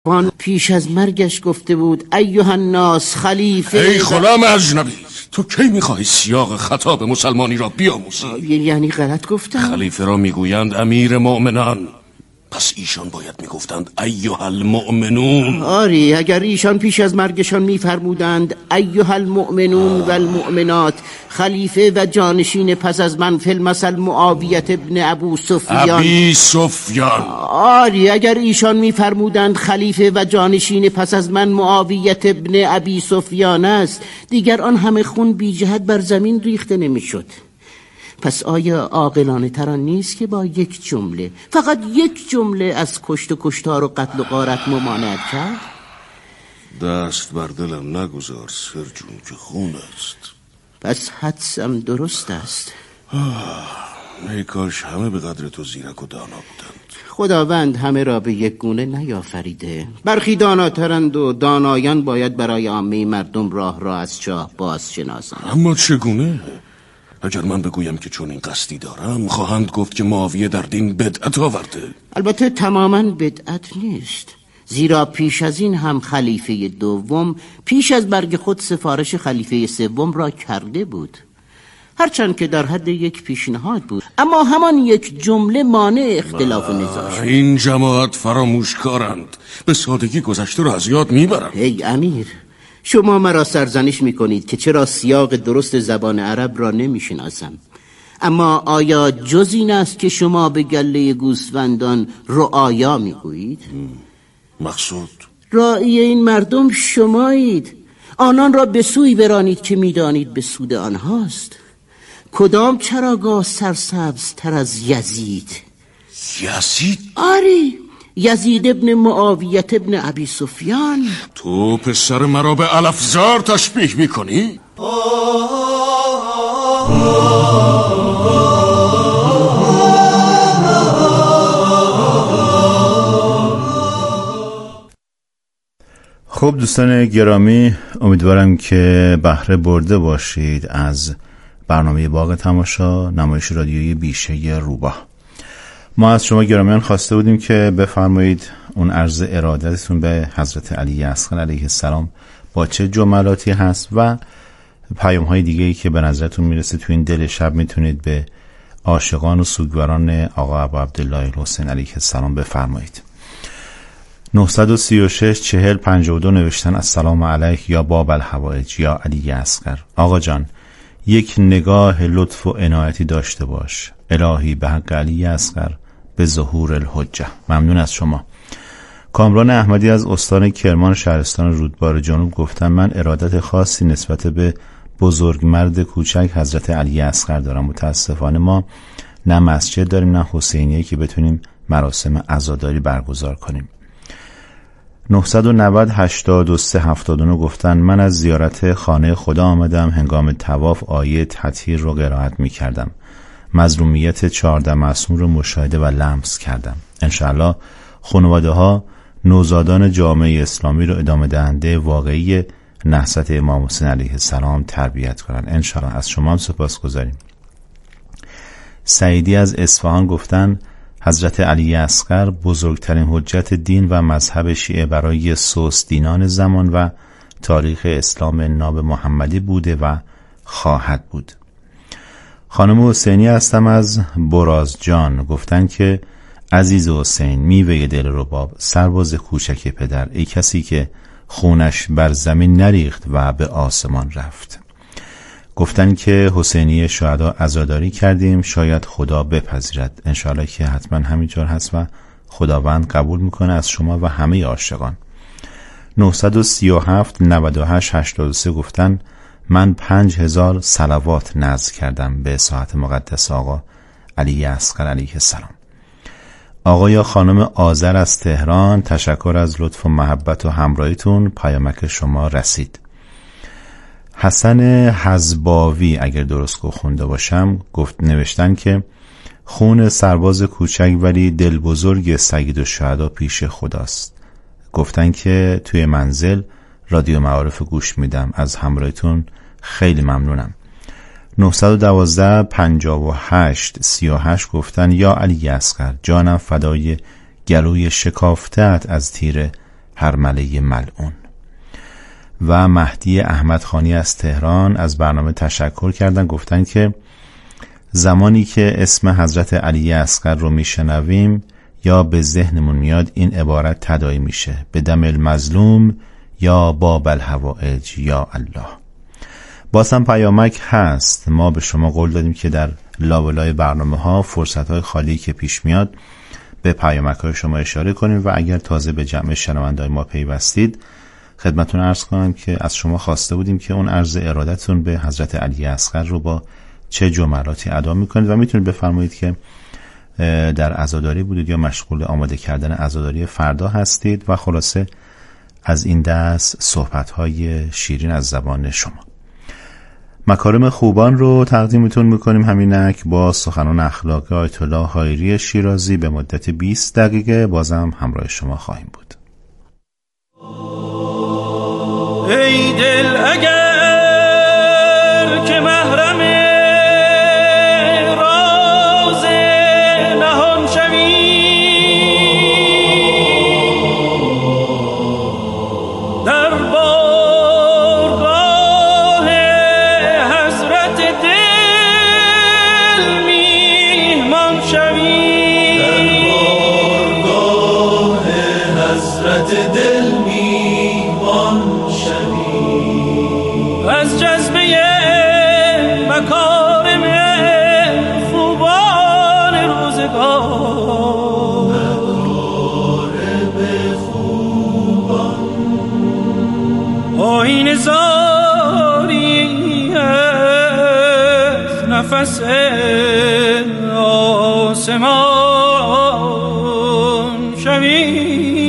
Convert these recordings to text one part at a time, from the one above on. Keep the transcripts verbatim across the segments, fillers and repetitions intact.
وان پیش از مرگش گفته بود ایها الناس خلیفه. ای غلام اجنبی، تو کی میخوای سیاق خطاب مسلمانی را بیاموزی؟ یعنی غلط گفتم؟ خلیفه را میگویند امیر مؤمنان، پس ایشان باید میگفتند ایها المؤمنون. آری، اگر ایشان پیش از مرگشان میفرمودند ایها المؤمنون و المؤمنات خلیفه و جانشین پس از من فی المثل معاویه ابن ابو سفیان. ابی سفیان. آری، اگر ایشان میفرمودند خلیفه و جانشین پس از من معاویه ابن ابی سفیان است، دیگر آن همه خون بی جهت بر زمین ریخته نمیشد. پس آیا عاقلانه تران نیست که با یک جمله، فقط یک جمله، از کشت و کشتار و قتل و غارت ممانعت کرد؟ دست بر دلم نگذار سرجون که خون است. پس حدسم درست است. ای کاش همه به قدر تو زیرک و دانا بودند. خداوند همه را به یک گونه نیافریده. برخی داناترند و دانایان باید برای عامه مردم راه را از چاه باز شناسند. اما چگونه؟ اگر من بگویم که چون این قصدی دارم، خواهند گفت که معاویه در دین بدعت آورده. البته تماما بدعت نیست، زیرا پیش از این هم خلیفه دوم پیش از مرگ خود سفارش خلیفه سوم را کرده بود، هرچند که در حد یک پیشنهاد بود، اما همان یک جمله مانع اختلاف و نزاع شد. این جماعت فراموشکارند، به سادگی گذشته را از یاد میبرند. ای امیر، شما مرا سرزنش میکنید که چرا سیاق درست زبان عرب را نمیشناسم، اما آیا جز این است که شما به گله گوسفندان رعایا میگویید؟ مقصود؟ راعی این مردم شمایید، آنان را به سوی برانید که میدانید به سود آنهاست. کدام چراگاه سرسبز تر از یزید؟ یزید؟ آری، یزید ابن معاویه ابن ابی سفیان. تو پسر مرا به علفزار تشبیه میکنی؟ خب دوستان گرامی، امیدوارم که بهره برده باشید از برنامه باغ تماشا، نمایش رادیویی بیشه روباه. ما از شما گرامیان خواسته بودیم که بفرمایید اون عرض ارادتتون به حضرت علی اصغر علیه السلام با چه جملاتی هست و پیام های دیگه‌ای که به نظرتون میرسه تو این دل شب میتونید به عاشقان و سوگواران آقا ابا عبدالله الحسین علیه السلام بفرمایید. نه سه شش چهل پنجاه و دو نوشتن السلام علیک یا باب الحوائج یا علی اصغر. آقا جان، یک نگاه لطف و عنایتی داشته باش الهی به حق علی اصغر به ظهور الحجه. ممنون از شما. کامران احمدی از استان کرمان شهرستان رودبار جنوب گفتن من ارادت خاصی نسبت به بزرگ مرد کوچک حضرت علی اصغر دارم. متاسفانه ما نه مسجد داریم نه حسینیه که بتونیم مراسم عزاداری برگزار کنیم. نه نه صفر هشتاد و سه هفتاد و نه گفتن من از زیارت خانه خدا آمدم، هنگام طواف آیه تطهیر رو قرائت می کردم، مظلومیت چهارده معصوم رو مشاهده و لمس کردم. انشاءالله خانواده ها نوزادان جامعه اسلامی رو ادامه دهنده واقعی نهضت امام حسین علیه السلام تربیت کنن. انشاءالله. از شما هم سپاس گذاریم. سعیدی از اصفهان گفتن حضرت علی اصغر بزرگترین حجت دین و مذهب شیعه برای سوس دینان زمان و تاریخ اسلام ناب محمدی بوده و خواهد بود. خانم حسینی هستم از برازجان گفتن که عزیز حسین، میوه دل رباب، سرباز کوچک پدر، ای کسی که خونش بر زمین نریخت و به آسمان رفت. گفتن که حسینی شهدا عزاداری کردیم، شاید خدا بپذیرد. انشاءالله که حتما همینطور هست و خداوند قبول میکنه از شما و همه عاشقان. نه سه هفت نود و هشت هشتاد و سه گفتن من پنج هزار صلوات نذر کردم به ساعت مقدس آقا علی اصغر علیه السلام. آقا یا خانم آذر از تهران، تشکر از لطف و محبت و همراهیتون، پیامک شما رسید. حسن حزباوی اگر درست خونده باشم گفت نوشتن که خون سرباز کوچک ولی دل بزرگ سید الشهدا پیش خداست. گفتن که توی منزل رادیو معارف گوش میدم. از همراهیتون خیلی ممنونم. نه یک دو پنجاه و هشت سی و هشت گفتن یا علی اصغر جانم فدای گلوی شکافته‌ات از تیر هرمله ملعون. و مهدی احمدخانی از تهران از برنامه تشکر کردن، گفتن که زمانی که اسم حضرت علی اصغر رو میشنویم یا به ذهنمون میاد این عبارت تداعی میشه: به دم المظلوم یا باب الحوائج یا الله. باز هم پیامک هست. ما به شما قول دادیم که در لابلای برنامه ها فرصت های خالی که پیش میاد به پیامک های شما اشاره کنیم و اگر تازه به جمع شنونده‌های ما پیوستید خدمتون عرض کنم که از شما خواسته بودیم که اون عرض ارادتون به حضرت علی اصغر رو با چه جملاتی ادا میکنید و میتونید بفرمایید که در عزاداری بودید یا مشغول آماده کردن عزاداری فردا هستید و خلاصه از این دست صحبت‌های شیرین از زبان شما. مکارم خوبان رو تقدیمتون میکنیم همینک با سخنان اخلاقی آیت الله حایری شیرازی به مدت بیست دقیقه بازم همراه شما خواهیم بود. ای دل اگر که محرم راز نهان شوی، در بارگاه حضرت دل میهمان شوی، در بارگاه حضرت دل میهمان از جذبه مکارم خوبان روزگار، مکارم خوبان آیین زاری از نفس آسمان شوی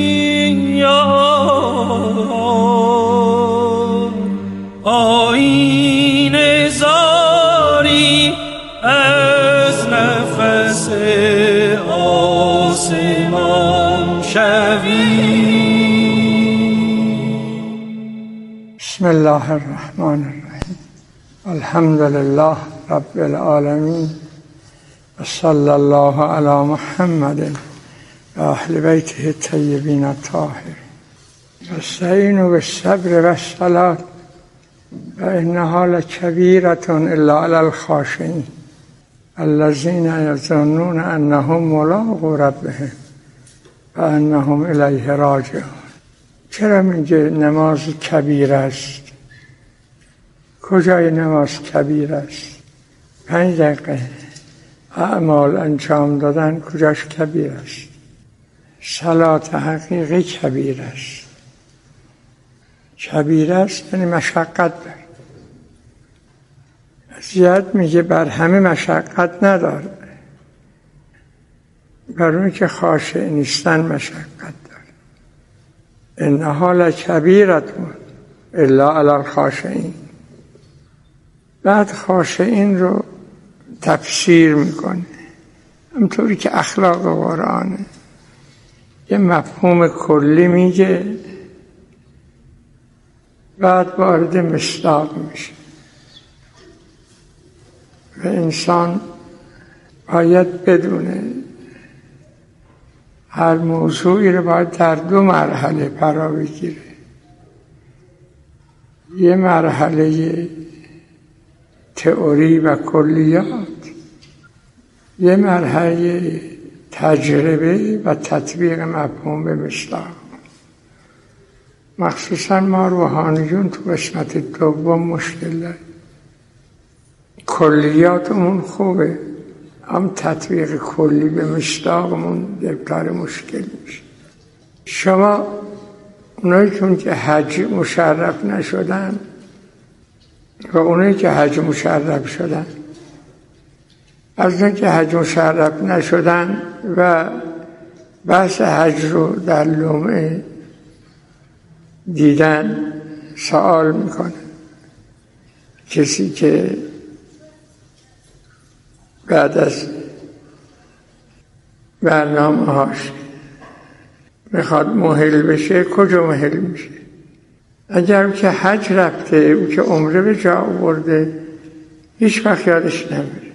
آیین زاری از نفس آسمان شوی. بسم الله الرحمن الرحیم. الحمد لله رب العالمین و صلی الله علی محمد و اهل بیته الطیبین الطاهرین. استعینوا بالصبر و الصلاة و انها لکبیرة الا علی الخاشعین الذین یظنون انهم ملاقو ربهم و انهم الیه راجعون. چرا میگه نماز کبیر است؟ کجای نماز کبیر است؟ پنج دقیقه اعمال انجام دادن کجاش کبیر است؟ صلات حقیقی کبیر است. کبیر است یعنی مشقت داره. زیاد میگه بر همه مشقت نداره، بر اون که خاشع نیستن مشقت داره. انها لکبیرة الا علی الخاشعین. بعد خاشعین رو تفسیر میکنه همطوری که اخلاق قرآنه. یه مفهوم کلی میگه بعد وارد مصداق میشه و انسان باید بدونه هر موضوعی رو باید در دو مرحله فرا بگیره. یه مرحله تئوری و کلیات، یه مرحله تجربه و تطبیق مفهوم به مصداق. مخصوصا ما روحانیون تو قسمت دوم مشکل داریم. کلیاتمون خوبه، هم تطبیق کلی به مصداقمون در مشکل میشه. شما اونایی که حج مشرف نشدن و اونایی که حج مشرف شدن، از اونایی که حج مشرف نشدن و بحث حج رو در لمعه دیدن سوال میکنه. کسی که بعد از برنامه هاش میخواد مهل بشه کجا مهل میشه؟ اگر که حج رفته او که عمره به جا آورده هیچ وقت یادش نمیره،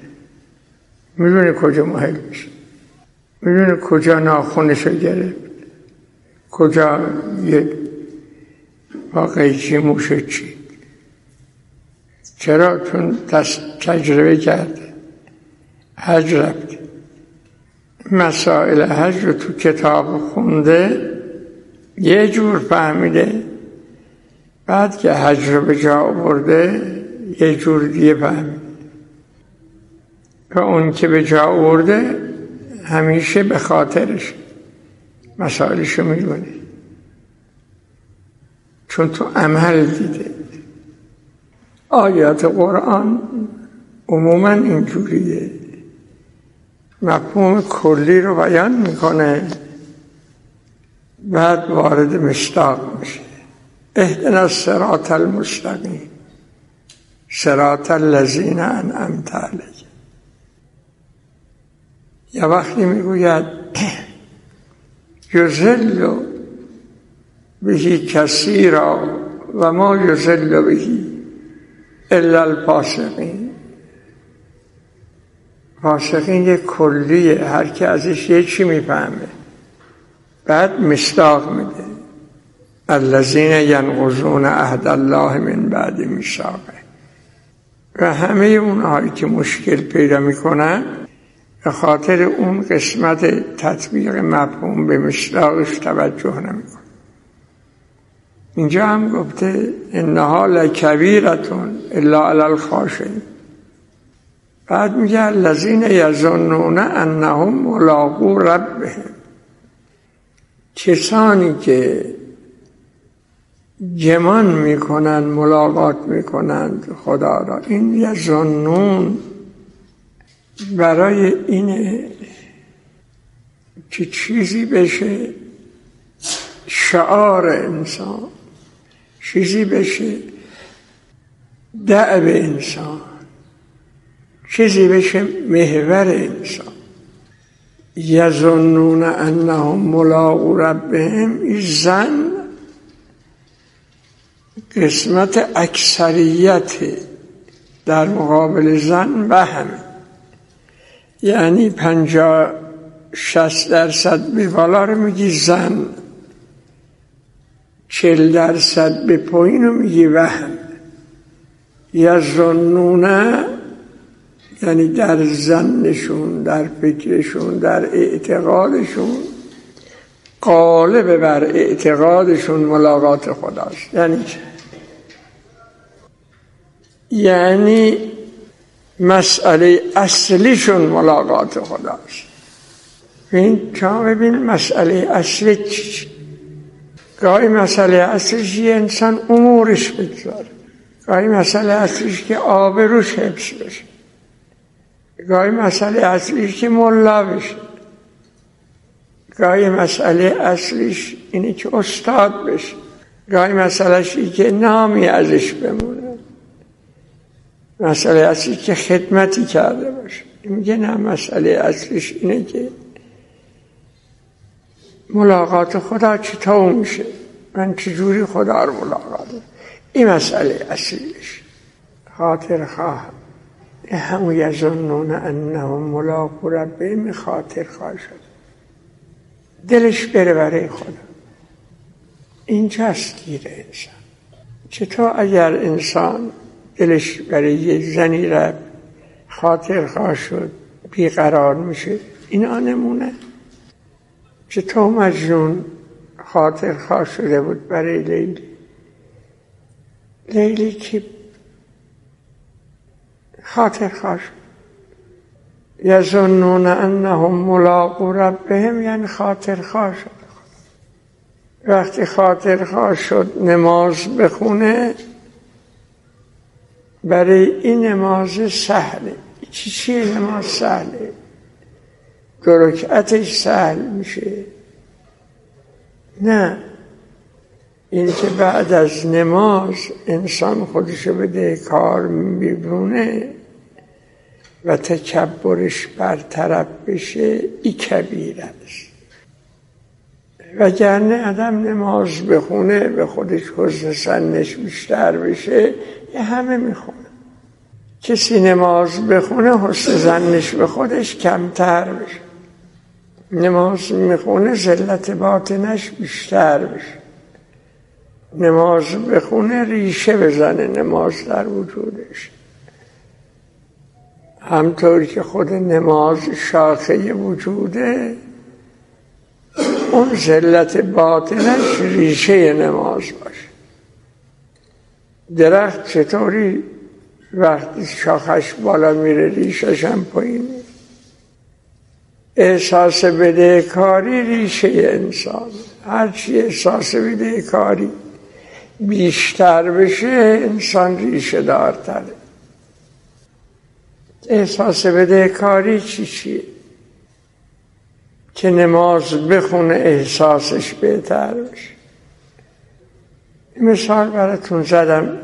میدونه کجا مهل میشه، میدونه کجا ناخونشو گرفت، کجا یک با قیچی موشه چید؟ چرا؟ چون تجربه کرده، حج رفته، مسائل حج رو تو کتاب خونده، یه جور فهمیده، بعد که حج رو به جا آورده یه جور دیگه فهمیده. و اون که به جا آورده همیشه به خاطرش مسائلشو میدونه، چون تو عمل دیده. آیات قرآن عموما اینجوریه، مفهوم کلی رو بیان میکنه، بعد وارد مصداق میشه. اهدنا الصراط المستقیم صراط الذین انعمت علیهم. یا وقتی میگوید یضل به کثیرا و ما یضل به الا الفاسقین. فاسقین یک کلیه، هر کی ازش یه چی میفهمه. بعد مصداق میده الذین ینقضون عهد الله من بعد میثاقه. و همه اونهایی که مشکل پیدا میکنن به خاطر اون قسمت تطبیق مفهوم به مصداقش توجه نمیکنن. اینجا هم گفته انها لکبیرتون الا علی الخاشعین. بعد میگه الذین یظنون انهم ملاقو ربهم. کسانی که گمان میکنن ملاقات میکنند خدا را، این یظنون برای اینه که چیزی بشه شعار انسان، چیزی بشه دأب انسان، چیزی بشه محور انسان. یظنون انهم ملاقو ربهم، این زن قسمت اکثریت در مقابل زن وهم، یعنی پنجاه شصت درصد به بالا رو میگی زن، چل درصد به پایین رو میگی وهم. یظنون یعنی در ظنشون، در فکرشون، در اعتقادشون، غالب بر اعتقادشون ملاقات خداست. یعنی چه؟ یعنی مسئله اصلیشون ملاقات خداست. این چون ببین مسئله اصلی چی؟ گاهی مسئله اصلیش یه انسان امورش بگذاره، گاهی مسئله اصلیش که آبروش حفظ بشه، گاهی مسئله اصلیش که ملا بشه، گاهی مسئله اصلیش اینه که استاد بشه، گاهی مسئلهش اینه که نامی ازش بمونه، مسئله اصلیش که خدمتی کرده باشه. میگه نه، مسئله اصلیش اینه که ملاقات خدا چطور میشه، من چجوری خدا رو ملاقات. این مسئله اصلیش. خاطر خواهم همون یظنون انهم ملاقو ربهم، خاطر خواه شد، دلش بره برای خدا. اینجاست گیر انسان. چطور اگر انسان دلش برای یه زنی رفت، خاطر خواه شد، بیقرار میشه، اینا نمونه. چطور مجنون خاطر خواه شده بود برای لیلی، لیلی که خاطر خواه شد. یظنون انهم ملاقو ربهم یعنی خاطر خواه شد. وقتی خاطر خواه شد نماز بخونه، برای این نماز سهله. چی چیه نماز سهله؟ دو رکعتش سهل میشه؟ نه، این که بعد از نماز انسان خودشو بده کار میبونه و تکبرش برطرف بشه، ای کبیر است. وگرنه آدم نماز بخونه به خودش حسن سنش بیشتر بشه، یه همه میخونه. کسی نماز بخونه حسن سنش به خودش کمتر بشه. نماز میخونه ذلت باطنش بیشتر بشه. نماز بخونه ریشه بزنه نماز در وجودش. همطور که خود نماز شاخه وجوده، اون ذلت باطنش ریشه نماز باشه. درخت چطوری وقتی شاخش بالا میره ریشش هم پایینه؟ احساس بدهکاری ریشه انسان. هرچی احساس بدهکاری بیشتر بشه انسان ریشه دارتره. احساس بدهکاری چی چیه؟ که نماز بخونه احساسش بهتر بشه. مثال براتون زدم.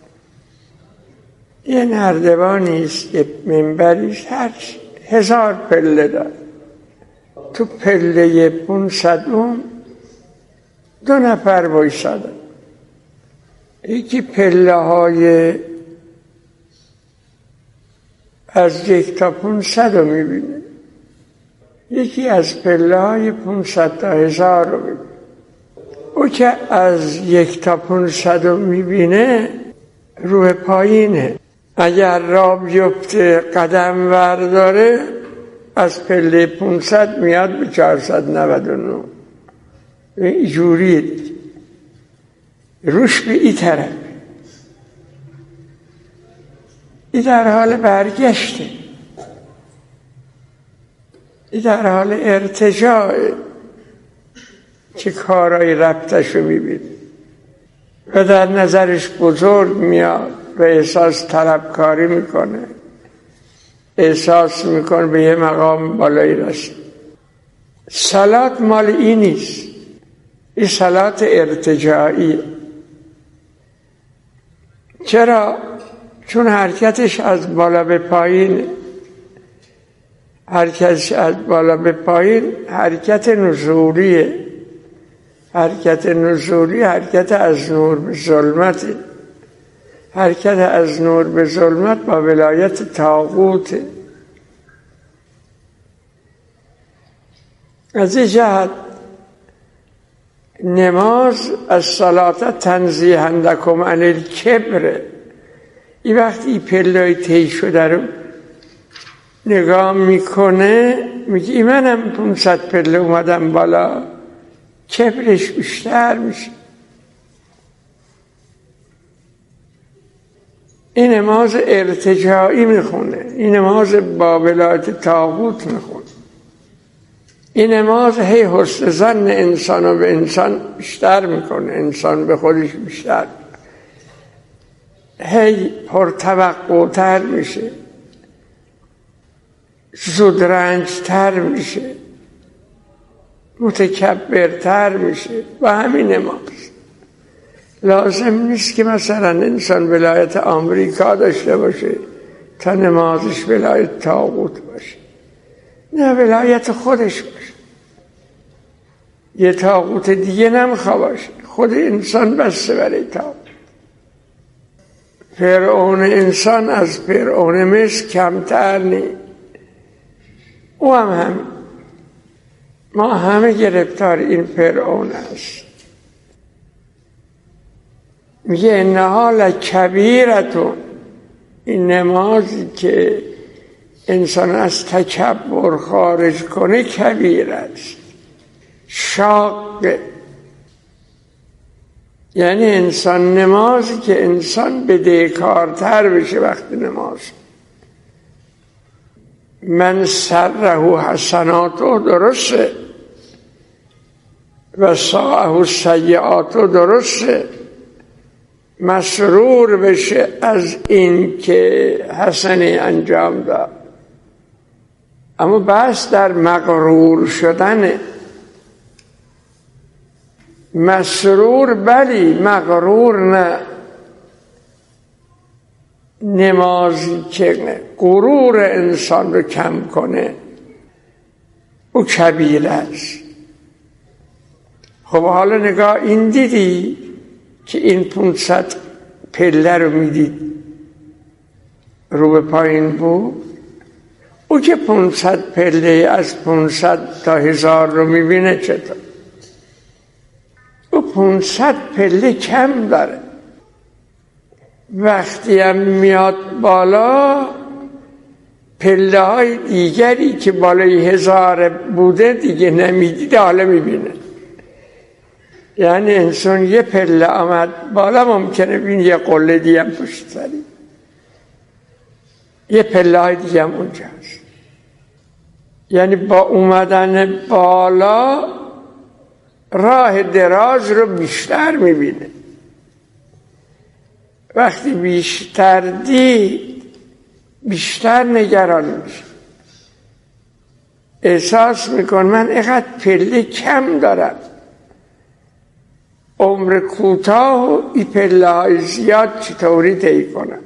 یه نردبانی است، یه منبری است، هر هزار پله داره. تو پله پونصدم دو نفر وایسادن. یکی پله های از یک تا پونصد رو میبینه، یکی از پله های پونصد تا هزار رو میبینه. او که از یک تا پونصد رو میبینه روح پایینه. اگر را بیفته قدم ورداره از پله پونصد میاد به چهارصد و نود و نه. اینجوریه روش به این طرف. این در حال برگشته، این در حال ارتجاعه که کارهای ربطش رو میبینه و در نظرش بزرگ میاد و احساس طلبکاری میکنه، احساس میکنه به یه مقام بالایی رسید. صلات مال این نیست، این صلات ارتجاعیه. چرا؟ چون حرکتش از بالا به پایین، حرکتش از بالا به پایین حرکت نزولیه. حرکت نزولی حرکت از نور به ظلمت. حرکت از نور به ظلمت با ولایت طاغوت. از این جهت نماز از صلات تنزیهندکم عن الکبر. این وقتی پله‌ای طی شده رو نگاه میکنه میگه ای منم پونصد پله اومدم بالا، کبرش بیشتر میشه. این نماز ارتجاعی میخونه، این نماز با ولایت طاغوت میخونه. این نماز هی حسن ظن انسان رو به انسان بیشتر میکنه، انسان به خودش بیشتر هی پرتوقع‌تر میشه، زودرنجتر میشه، متکبرتر میشه. و همین نماز لازم نیست که مثلا انسان ولایت آمریکا داشته باشه تا نمازش ولایت طاغوت باشه. نه، ولایت خودش باشه. یه طاغوت دیگه نمیخواد باشه، خود انسان بسته برای طاغوت. فرعون انسان از فرعون مصر کمتر نیست. او هم هم ما همه گرفتار این فرعون است. میگه انها لکبیرتون. این نمازی که انسان از تکبر خارج کنه کبیر است، شاق. یعنی انسان نمازی که انسان بدهکارتر بشه وقتی نماز. من سره حسناتو درسته و ساعه سیعاتو درسته، مسرور بشه از این که حسنی انجام داد. اما بس در مغرور شدن. مسرور بلی، مغرور نه. نمازی که غرور انسان رو کم کنه او کبیره است. خب حالا نگاه این دیدی که این پونصد پله رو میدید رو به پایین بود، او که پونصد پله از پونصد تا هزار رو میبینه چطور؟ او پونصد پله کم داره. وقتی هم میاد بالا پله های دیگری که بالای هزار بوده دیگه نمیدیده حالا میبینه. یعنی انسان یه پله آمد بالا ممکنه بین یه قله دیگه هم پشت سری، یه پله های دیگه هم اونجا هست. یعنی با اومدن بالا راه دراز رو بیشتر میبینه. وقتی بیشتر دید بیشتر نگران میشه، احساس میکن من اینقدر پله کم دارم، عمر کوتاه و این پله های زیاد چطوری طی کنم.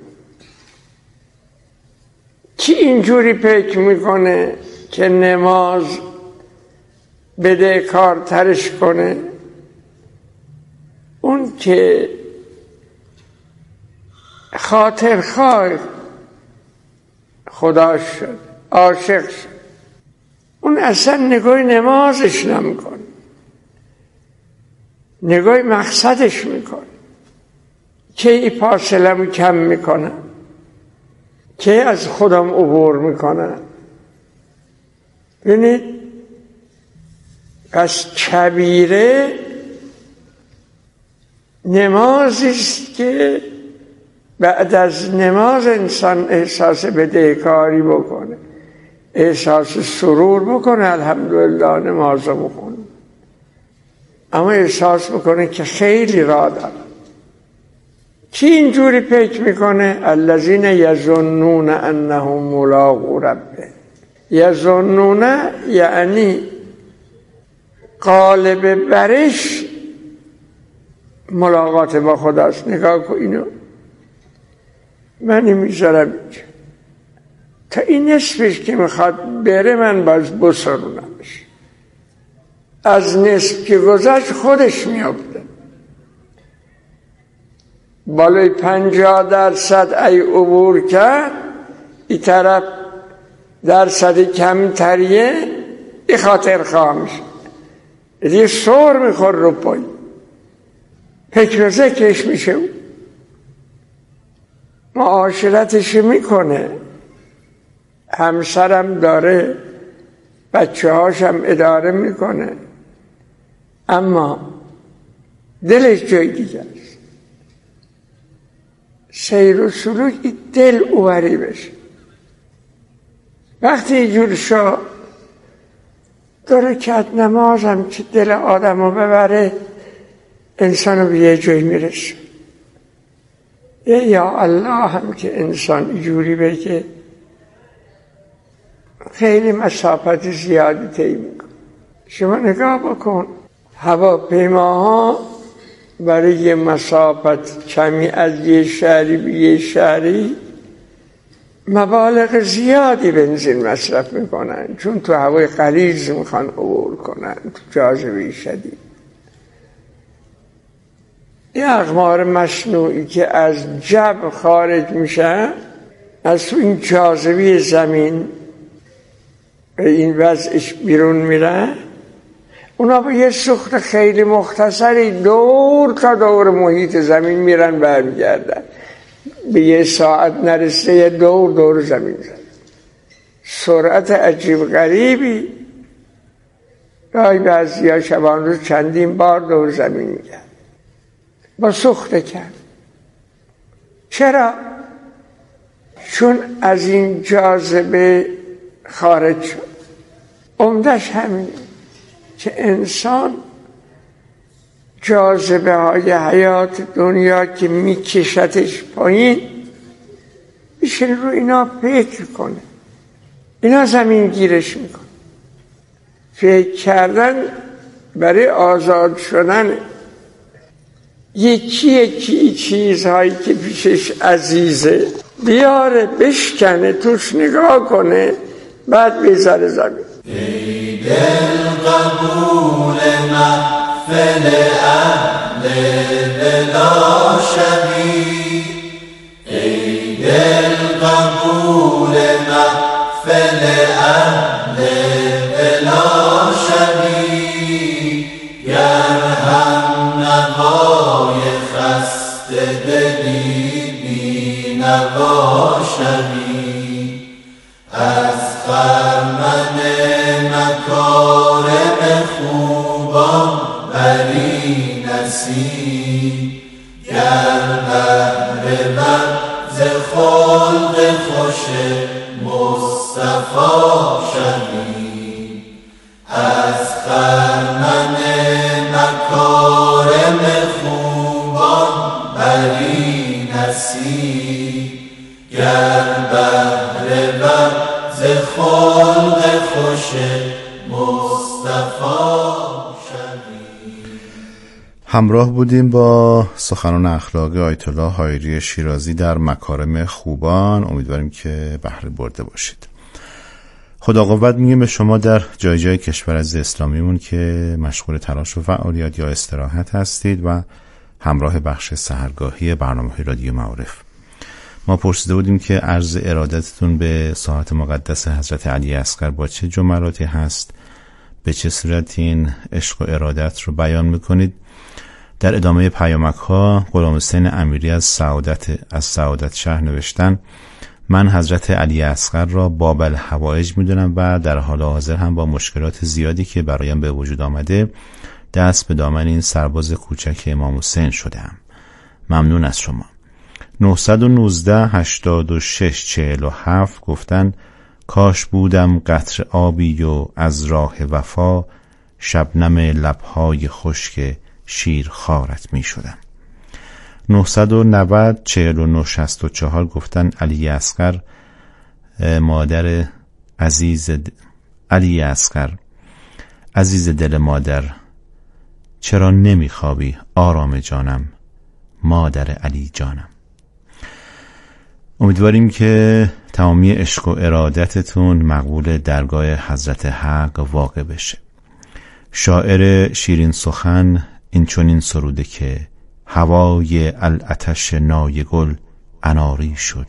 کی اینجوری فکر میکنه که نماز بده کار ترش کنه؟ اون که خاطرخواه خدا شد، عاشق شد، اون اصلا نگاه نمازش نمیکنه، نگاه مقصدش میکنه که این فاصله کم میکنه، که از خودم عبور میکنه. ببینید پس کبیره نمازی است که بعد از نماز انسان احساس بدهکاری بکنه، احساس سرور بکنه، الحمدلله نماز رو بکنه، اما احساس بکنه که خیلی راه داره. کی اینجوری فکر میکنه؟ الذین یظنون انهم ملاقو ربهم. یظنون یعنی غالب برش ملاقات با خداست. نگاه کن اینو، من میذارم اینجا تا این نصفش که میخواد بره من باز بسرونمش. از نصف که گذشت خودش میابده. بالای پنجاه درصد ای عبور کرد، این طرف درصد کمتریه، این خاطر خواه میشه، یه سور میخور رو پای، فکر و ذکرش میشه، معاشرتش میکنه، همسرم داره، بچه هاشم اداره میکنه، اما دلش جای دیگه است. سیر و سلوک دل اوری بشه. وقتی اینجور شا دو رکعت نمازم که دل آدم رو ببره، انسان رو به یه جای میرسه. یا الله هم که انسان اینجوری بگه خیلی مسافت زیادی طی میکنه. شما نگاه بکن، هواپیماها برای یه مسافت کمی از یه شهری به یه شهری مبالغ زیادی بنزین مصرف میکنن، چون تو هوای غلیظ میخوان عبور کنن، تو جاذبه شدید. این اقمار مصنوعی که از جو خارج میشه، از تو این جاذبه زمین به این وضعش بیرون میره، اونا با یه سوخت خیلی مختصری دور تا دور محیط زمین میرن برمیگردن. به یه ساعت نرسه یه دور دور زمین زد. سرعت عجیب غریبی، رای بعضی ها شبان روز چندین بار دور زمین میگرد با سوخت کرد. چرا؟ چون از این جاذبه خارج شد. عمدش همینه که انسان جاذبه های حیات دنیا که میکشتش پایین، میشه رو اینا فکر کنه، اینا زمین گیرش میکنه. فکر کردن برای آزاد شدن یکی یکی چیزهایی که پیشش عزیزه بیاره، بشکنه، توش نگاه کنه، بعد بذاره زمین. ای دل قبول محفل اهل بلا شبی، ای دل قبول محفل محفل اهل بلا شوی گر هم نوای خسته دلی بی نوا شوی از خرمن مکارم خوبان بری نصیب گر بهره ور ز خلق خوش مصطفی شوی از خرمن مکارم خوبان بری نصیب گر بهره ور ز خلق خوش مصطفی شوی. همراه بودیم با سخنان اخلاقی آیت الله حایری شیرازی در مکارم خوبان. امیدواریم که بهره برده باشید. خدا قوت میگیم به شما در جای جای کشور از اسلامیمون که مشغول تلاش و فعالیت یا استراحت هستید و همراه بخش سحرگاهی برنامه رادیو معارف. ما پرسیده بودیم که عرض ارادتتون به ساعت مقدس حضرت علی اصغر با چه جملاتی هست، به چه صورت این عشق و ارادت رو بیان میکنید. در ادامه پیامک ها غلام حسین امیری از سعادت از سعادت شهر نوشتن من حضرت علی اصغر را باب الحوائج میدونم و در حال حاضر هم با مشکلات زیادی که برایم به وجود آمده دست به دامن این سرباز کوچک امام حسین شدم. ممنون از شما. نه یک نه هشتاد و شش چهل و هفت گفتن کاش بودم قطره آبی و از راه وفا شبنم لبهای خشک شیر خارت می شدم. نه نه صفر چهل و نه شصت و چهار گفتن علی اصغر مادر عزیز د... علی اصغر عزیز دل مادر چرا نمی خوابی آرام جانم مادر علی جانم. امیدواریم که تمامی عشق و ارادتتون مقبول درگاه حضرت حق واقع بشه. شاعر شیرین سخن این چنین سروده که هوای العطش نای گل اناری شد،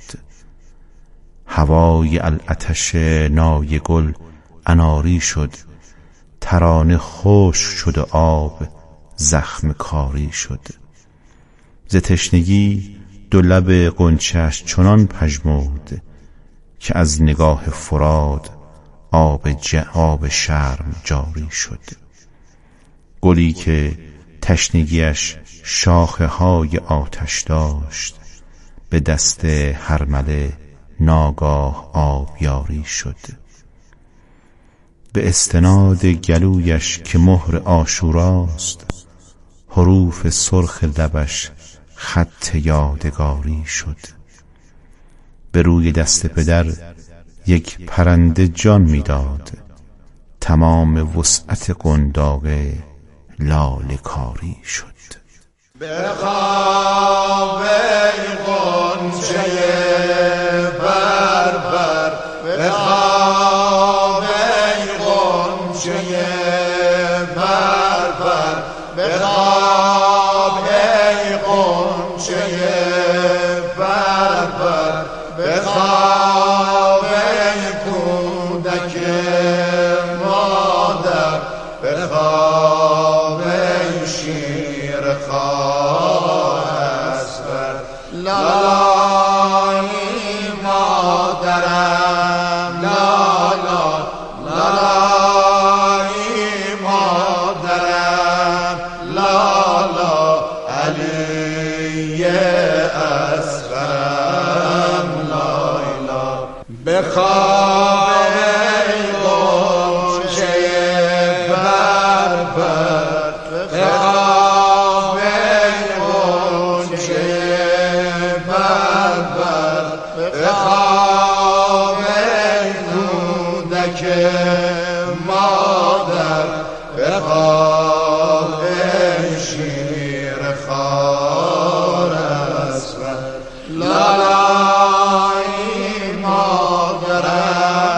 هوای العطش نای گل اناری شد، ترانه خوش شد و آب زخم کاری شد. ز تشنگی دو لب غنچه‌اش چنان پژمرد که از نگاه فراد آب آب شرم جاری شد. گلی که تشنگیش شاخه های آتش داشت به دست هرمله ناگاه آبیاری شد. به استناد گلویش که مهر عاشوراست حروف سرخ لبش خط یادگاری شد. به روی دست پدر یک پرنده جان میداد، تمام وسعت قنداق لاله کاری شد. به خواب ای غنچه بربر، به خواب ای غنچه بربر، به خواب ای غنچه بربر، به خواب ای کودک مادر، به خواب ای شیر خواه اسبر. لالای مادرم، لالا لالای مادرم، لالا علی اصغرم، لایلا. به خواب ای غنچه بربر، به خواب ای غنچه بربر، به خواب ای کودک مادر، به خواب ای شیر خوار اسبر. لالای مادرم،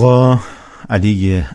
آقا علی